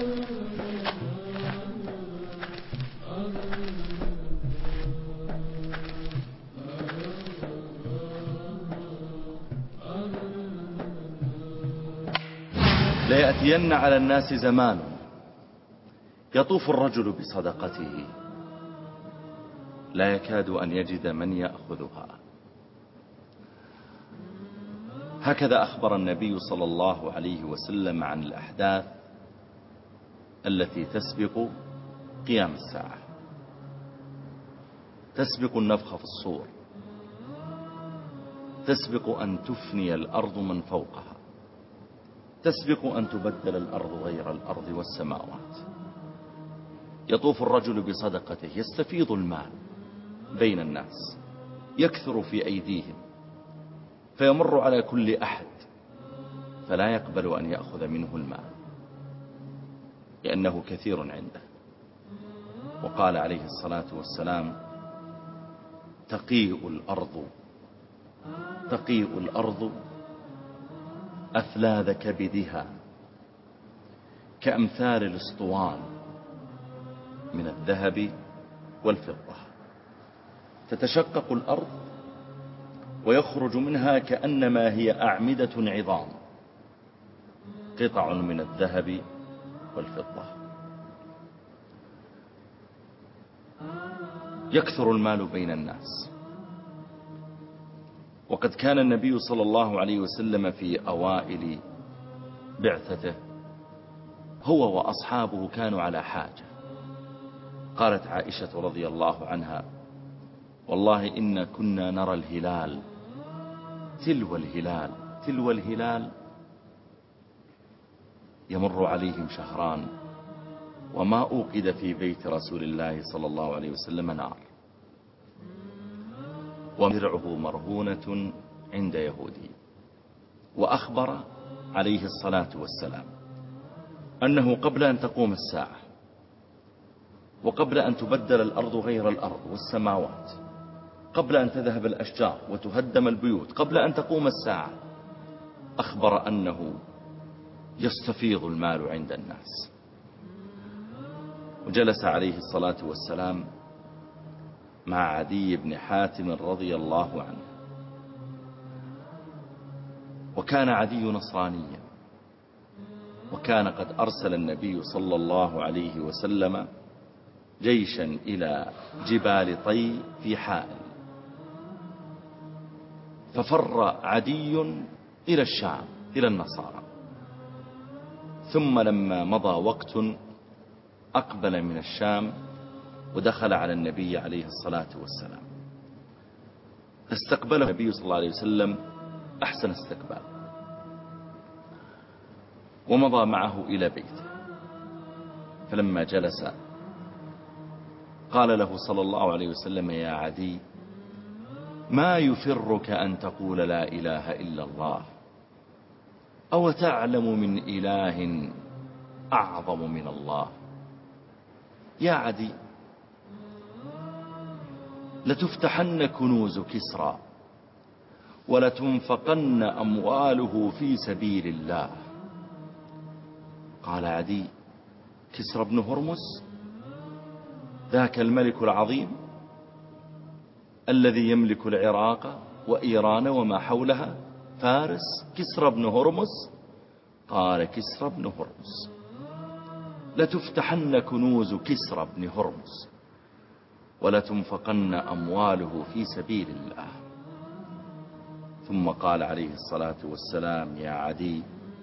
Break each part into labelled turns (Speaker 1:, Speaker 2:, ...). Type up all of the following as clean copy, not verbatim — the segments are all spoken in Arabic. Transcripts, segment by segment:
Speaker 1: ليأتين على الناس زمان يطوف الرجل بصدقته لا يكاد أن يجد من يأخذها. هكذا أخبر النبي صلى الله عليه وسلم عن الأحداث التي تسبق قيام الساعة، تسبق النفخ في الصور، تسبق أن تفني الأرض من فوقها، تسبق أن تبدل الأرض غير الأرض والسماوات. يطوف الرجل بصدقته، يستفيض المال بين الناس، يكثر في أيديهم، فيمر على كل أحد فلا يقبل أن يأخذ منه المال لأنه كثير عنده. وقال عليه الصلاة والسلام: تقيء الأرض أثلاذ كبدها كأمثال الاسطوان من الذهب والفضة. تتشقق الأرض ويخرج منها كأنما هي أعمدة عظام، قطع من الذهب والفضة. يكثر المال بين الناس. وقد كان النبي صلى الله عليه وسلم في أوائل بعثته هو وأصحابه كانوا على حاجة. قالت عائشة رضي الله عنها: والله إن كنا نرى الهلال تلو الهلال يمر عليهم شهران وما أوقد في بيت رسول الله صلى الله عليه وسلم نار، ومرعه مرهونة عند يهودي. وأخبر عليه الصلاة والسلام أنه قبل أن تقوم الساعة، وقبل أن تبدل الأرض غير الأرض والسماوات، قبل أن تذهب الأشجار وتهدم البيوت، قبل أن تقوم الساعة، أخبر أنه يستفيض المال عند الناس. وجلس عليه الصلاة والسلام مع عدي بن حاتم رضي الله عنه، وكان عدي نصرانيا، وكان قد أرسل النبي صلى الله عليه وسلم جيشا إلى جبال طي في حائل، ففر عدي إلى الشام إلى النصارى. ثم لما مضى وقت أقبل من الشام ودخل على النبي عليه الصلاة والسلام، فاستقبله النبي صلى الله عليه وسلم أحسن استقبال، ومضى معه إلى بيته. فلما جلس قال له صلى الله عليه وسلم: يا عدي، ما يفرك أن تقول لا إله إلا الله؟ أو تعلم من إله أعظم من الله؟ يا عدي، لتفتحن كنوز كسرى ولتنفقن أمواله في سبيل الله. قال عدي: كسرى بن هرمز ذاك الملك العظيم الذي يملك العراق وإيران وما حولها، فارس، كسرى بن هرمز؟ قال: كسرى بن هرمز. لتفتحن كنوز كسرى بن هرمز ولتنفقن أمواله في سبيل الله. ثم قال عليه الصلاة والسلام: يا عدي،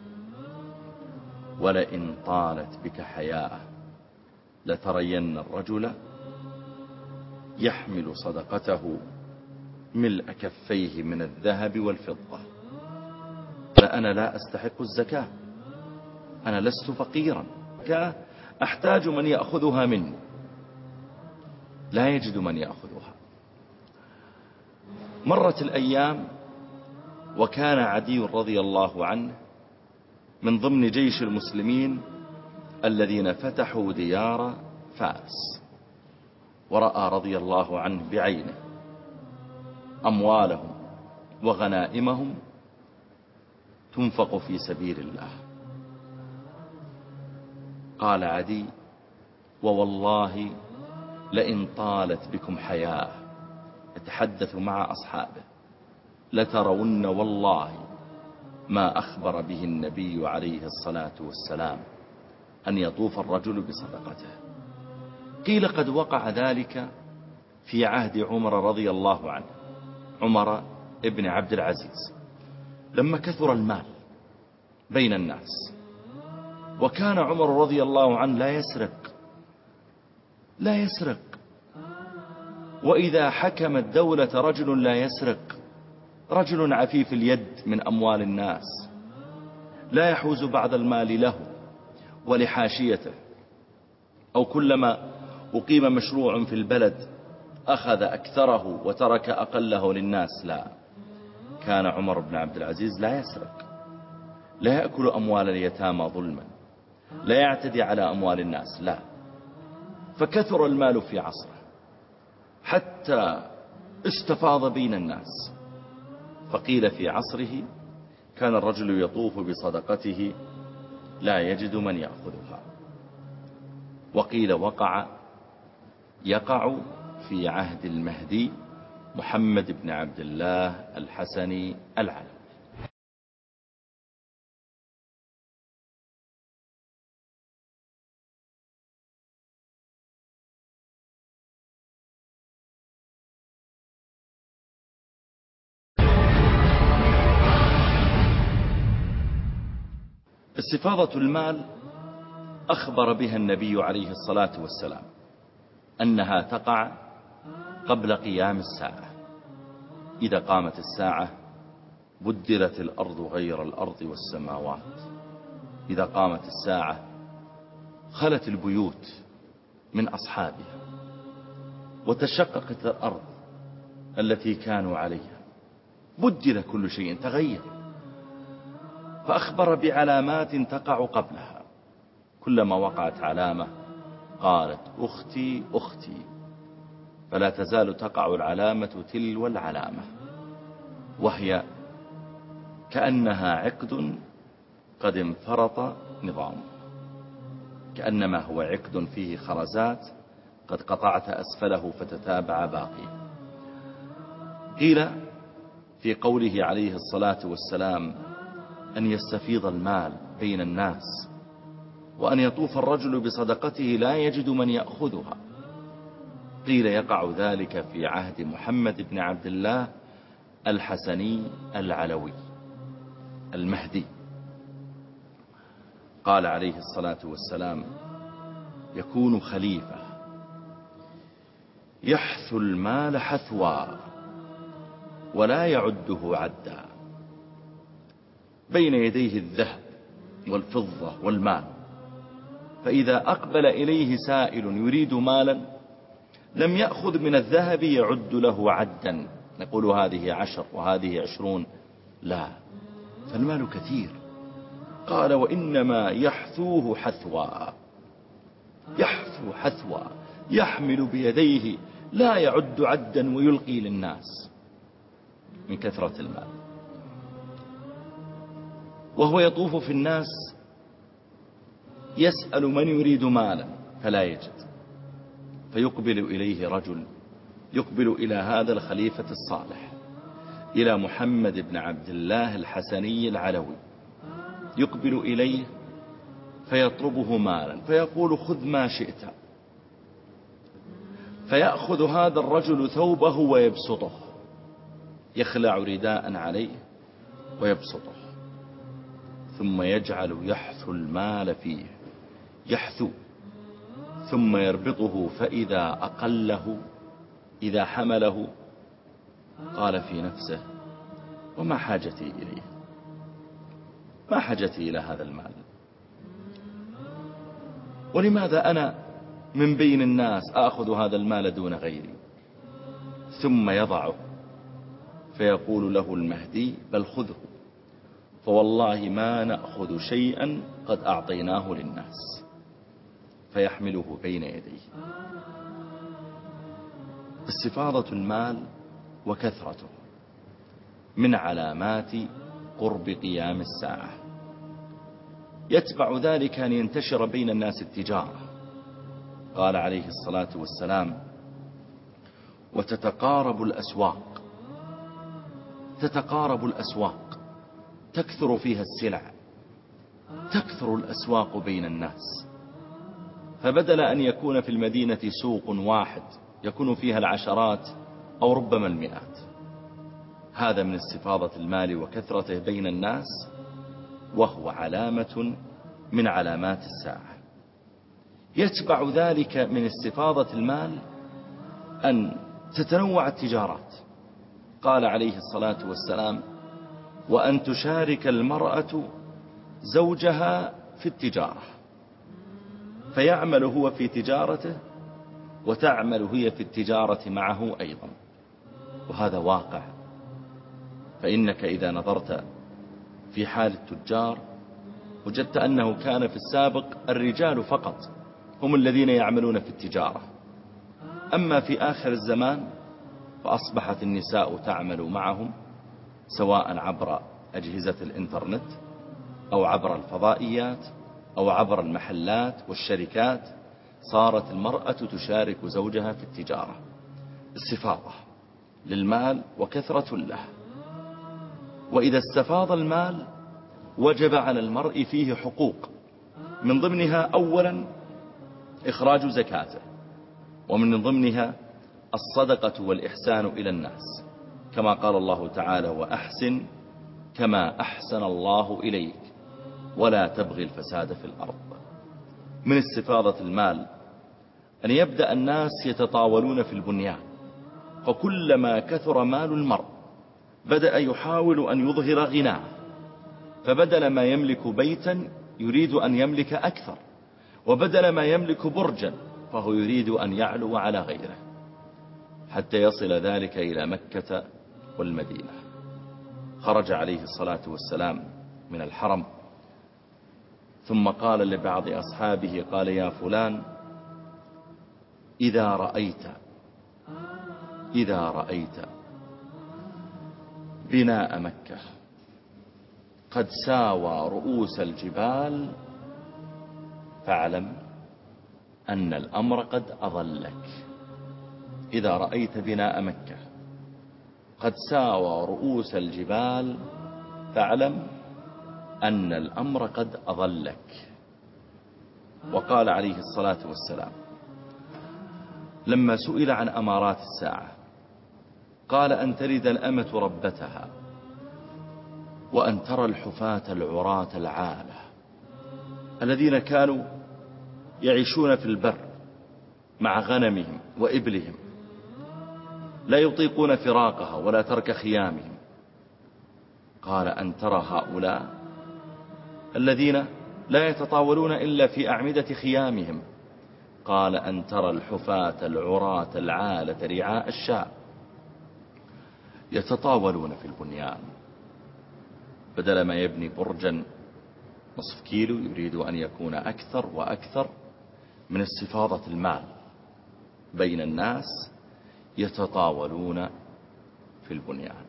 Speaker 1: ولئن طالت بك حياءه لترين الرجل يحمل صدقته ملء كفيه من الذهب والفضة. فأنا لا أستحق الزكاة، أنا لست فقيرا، أحتاج من يأخذها مني، لا يجد من يأخذها. مرت الأيام، وكان عدي رضي الله عنه من ضمن جيش المسلمين الذين فتحوا ديار فارس، ورأى رضي الله عنه بعينه أموالهم وغنائمهم تنفق في سبيل الله. قال عدي: ووالله لئن طالت بكم حياة، يتحدث مع أصحابه، لترون والله ما أخبر به النبي عليه الصلاة والسلام أن يطوف الرجل بصدقته. قيل قد وقع ذلك في عهد عمر رضي الله عنه، عمر ابن عبد العزيز، لما كثر المال بين الناس، وكان عمر رضي الله عنه لا يسرق، وإذا حكم الدولة رجل لا يسرق، رجل عفيف اليد من أموال الناس، لا يحوز بعض المال له ولحاشيته، أو كلما أقيم مشروع في البلد أخذ أكثره وترك أقله للناس. لا، كان عمر بن عبد العزيز لا يسرق، لا يأكل أموال اليتامى ظلما، لا يعتدي على أموال الناس، لا. فكثر المال في عصره حتى استفاض بين الناس، فقيل في عصره كان الرجل يطوف بصدقته لا يجد من يأخذها، وقيل يقع في عهد المهدي محمد بن عبد الله الحسني العلوي. استفاضة المال أخبر بها النبي عليه الصلاة والسلام أنها تقع قبل قيام الساعة. إذا قامت الساعة بدلت الأرض غير الأرض والسماوات. إذا قامت الساعة خلت البيوت من أصحابها، وتشققت الأرض التي كانوا عليها، بدل كل شيء، تغير. فأخبر بعلامات تقع قبلها، كلما وقعت علامة قالت أختي أختي، فلا تزال تقع العلامة تلو العلامة، وهي كأنها عقد قد انفرط نظامه، كأنما هو عقد فيه خرزات قد قطعت أسفله فتتابع باقيه. قيل في قوله عليه الصلاة والسلام أن يستفيض المال بين الناس، وأن يطوف الرجل بصدقته لا يجد من يأخذها، قيل يقع ذلك في عهد محمد بن عبد الله الحسني العلوي المهدي. قال عليه الصلاة والسلام: يكون خليفة يحثو المال حثوا ولا يعده عدا، بين يديه الذهب والفضة والمال، فإذا أقبل إليه سائل يريد مالا لم يأخذ من الذهب يعد له عدا، نقول هذه 10 وهذه 20، لا، فالمال كثير. قال: وإنما يحثوه حثوا، يحثو حثوا، يحمل بيديه لا يعد عدا ويلقي للناس من كثرة المال. وهو يطوف في الناس يسأل من يريد مالا فلا يجد، فيقبل إليه رجل، يقبل إلى هذا الخليفة الصالح، إلى محمد بن عبد الله الحسني العلوي، يقبل إليه فيطلبه مالا، فيقول: خذ ما شئت. فيأخذ هذا الرجل ثوبه ويبسطه، يخلع رداء عليه ويبسطه، ثم يجعل يحثو المال فيه، يحثو، ثم يربطه، فإذا أقله، إذا حمله، قال في نفسه: وما حاجتي إليه، ما حاجتي إلى هذا المال، ولماذا أنا من بين الناس آخذ هذا المال دون غيري؟ ثم يضعه، فيقول له المهدي: بل خذه، فوالله ما نأخذ شيئا قد أعطيناه للناس، فيحمله بين يديه. استفاضة المال وكثرته من علامات قرب قيام الساعة. يتبع ذلك أن ينتشر بين الناس التجارة. قال عليه الصلاة والسلام: وتتقارب الأسواق. تتقارب الأسواق، تكثر فيها السلع، تكثر الأسواق بين الناس. فبدل أن يكون في المدينة سوق واحد يكون فيها العشرات أو ربما المئات. هذا من استفاضة المال وكثرته بين الناس، وهو علامة من علامات الساعة. يتبع ذلك من استفاضة المال أن تتنوع التجارات. قال عليه الصلاة والسلام: وأن تشارك المرأة زوجها في التجارة، فيعمل هو في تجارته وتعمل هي في التجارة معه أيضا. وهذا واقع. فإنك إذا نظرت في حال التجار وجدت أنه كان في السابق الرجال فقط هم الذين يعملون في التجارة، أما في آخر الزمان فأصبحت النساء تعمل معهم، سواء عبر أجهزة الإنترنت أو عبر الفضائيات أو عبر المحلات والشركات. صارت المرأة تشارك زوجها في التجارة. استفاضة للمال وكثرة له. وإذا استفاض المال وجب على المرء فيه حقوق، من ضمنها أولا إخراج زكاته، ومن ضمنها الصدقة والإحسان إلى الناس، كما قال الله تعالى: وأحسن كما أحسن الله إليك ولا تبغي الفساد في الأرض. من استفاضة المال أن يبدأ الناس يتطاولون في البنيان، فكلما كثر مال المرء بدأ يحاول أن يظهر غناه، فبدل ما يملك بيتا يريد أن يملك أكثر، وبدل ما يملك برجا فهو يريد أن يعلو على غيره، حتى يصل ذلك إلى مكة والمدينة. خرج عليه الصلاة والسلام من الحرم ثم قال لبعض أصحابه، قال: يا فلان، إذا رأيت بناء مكة قد ساوى رؤوس الجبال فاعلم أن الأمر قد أضلك. إذا رأيت بناء مكة قد ساوى رؤوس الجبال فاعلم أن الأمر قد أضلك. وقال عليه الصلاة والسلام لما سئل عن أمارات الساعة قال: أن تلد الأمة ربتها، وأن ترى الحفاة العراة العالة الذين كانوا يعيشون في البر مع غنمهم وإبلهم، لا يطيقون فراقها ولا ترك خيامهم. قال: أن ترى هؤلاء الذين لا يتطاولون إلا في أعمدة خيامهم. قال: أن ترى الحفاة العراة العالة رعاء الشاء يتطاولون في البنيان، بدل ما يبني برجا نصف كيلو يريد أن يكون أكثر وأكثر. من استفاضة المال بين الناس يتطاولون في البنيان.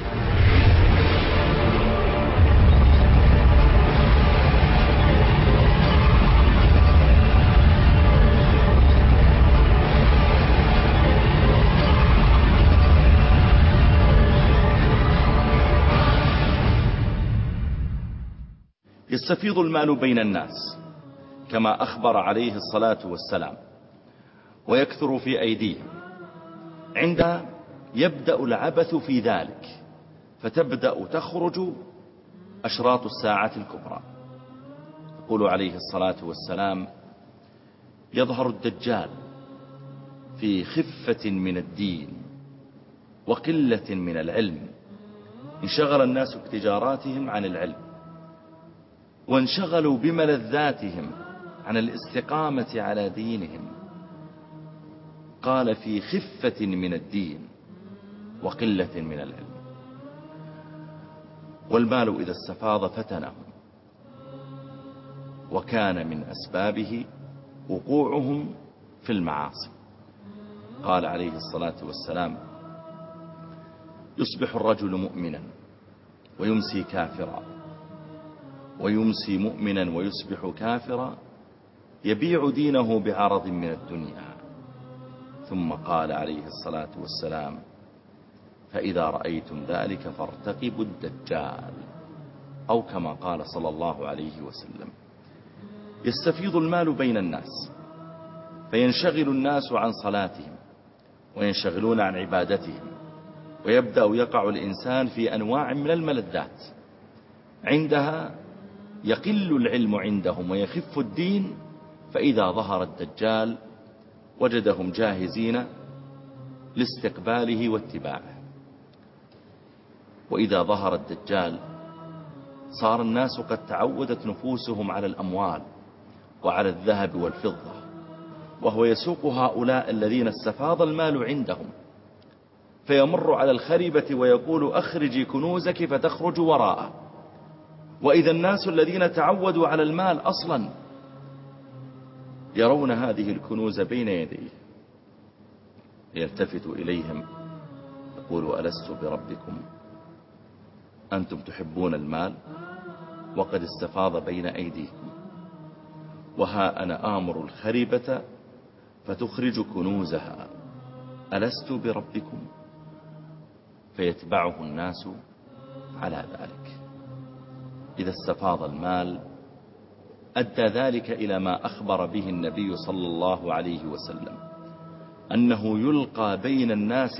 Speaker 1: يستفيض المال بين الناس كما أخبر عليه الصلاة والسلام، ويكثر في أيديهم. عندها يبدأ العبث في ذلك، فتبدأ تخرج أشراط الساعة الكبرى. يقول عليه الصلاة والسلام: يظهر الدجال في خفة من الدين وقلة من العلم. انشغل الناس بتجاراتهم عن العلم، وانشغلوا بملذاتهم عن الاستقامة على دينهم. قال: في خفة من الدين وقلة من العلم. والمال إذا استفاض فتنهم، وكان من أسبابه وقوعهم في المعاصي. قال عليه الصلاة والسلام: يصبح الرجل مؤمنا ويمسي كافرا، ويمسي مؤمنا ويصبح كافرا يبيع دينه بعرض من الدنيا. ثم قال عليه الصلاة والسلام: فإذا رأيتم ذلك فارتقبوا الدجال، أو كما قال صلى الله عليه وسلم. يستفيض المال بين الناس فينشغل الناس عن صلاتهم وينشغلون عن عبادتهم، ويبدأ يقع الإنسان في أنواع من الملذات، عندها يقل العلم عندهم ويخف الدين. فإذا ظهر الدجال وجدهم جاهزين لاستقباله واتباعه. وإذا ظهر الدجال صار الناس قد تعودت نفوسهم على الأموال وعلى الذهب والفضة، وهو يسوق هؤلاء الذين استفاض المال عندهم، فيمر على الخربة ويقول: أخرجي كنوزك، فتخرج وراءه. وإذا الناس الذين تعودوا على المال أصلا يرون هذه الكنوز بين يديه، يلتفت إليهم يقول: ألست بربكم؟ أنتم تحبون المال وقد استفاض بين أيديكم، وها أنا آمر الخربة فتخرج كنوزها، ألست بربكم؟ فيتبعه الناس على ذلك. إذا استفاض المال أدى ذلك إلى ما أخبر به النبي صلى الله عليه وسلم، أنه يلقى بين الناس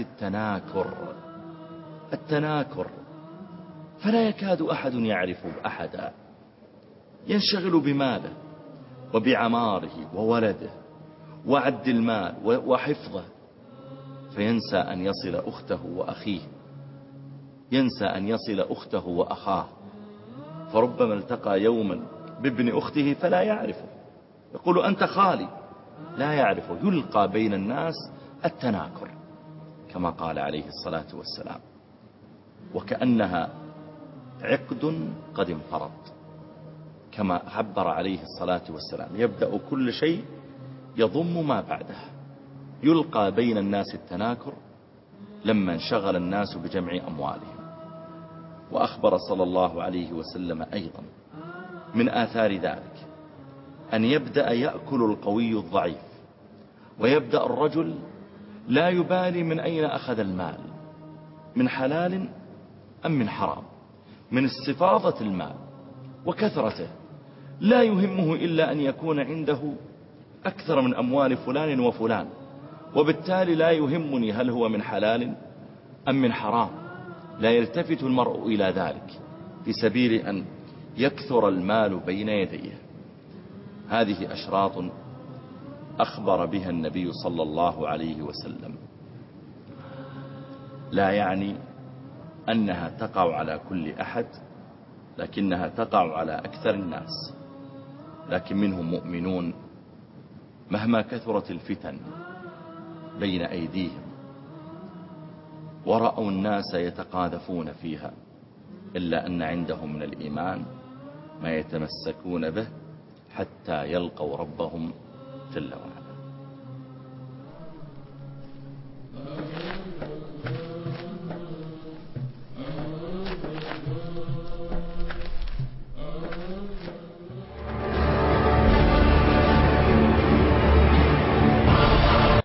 Speaker 1: التناكر، فلا يكاد أحد يعرف أحدا، ينشغل بماله وبعماره وولده وعد المال وحفظه، فينسى أن يصل أخته وأخيه، ينسى أن يصل أخته وأخاه، فربما التقى يوما بابن أخته فلا يعرفه، يقول: أنت خالي، لا يعرفه. يلقى بين الناس التناكر كما قال عليه الصلاة والسلام، وكأنها عقد قد انفرط، كما عبر عليه الصلاة والسلام: يبدأ كل شيء يضم ما بعده. يلقى بين الناس التناكر لما انشغل الناس بجمع أموالهم. وأخبر صلى الله عليه وسلم أيضا من آثار ذلك أن يبدأ يأكل القوي الضعيف، ويبدأ الرجل لا يبالي من أين أخذ المال، من حلال أم من حرام، من استفاضة المال وكثرته، لا يهمه إلا أن يكون عنده أكثر من أموال فلان وفلان، وبالتالي لا يهمني هل هو من حلال أم من حرام. لا يلتفت المرء إلى ذلك في سبيل أن يكثر المال بين يديه. هذه أشراط أخبر بها النبي صلى الله عليه وسلم، لا يعني أنها تقع على كل أحد، لكنها تقع على أكثر الناس، لكن منهم مؤمنون مهما كثرت الفتن بين أيديهم ورأوا الناس يتقاذفون فيها، إلا أن عندهم من الإيمان ما يتمسكون به حتى يلقوا ربهم جل وعلا.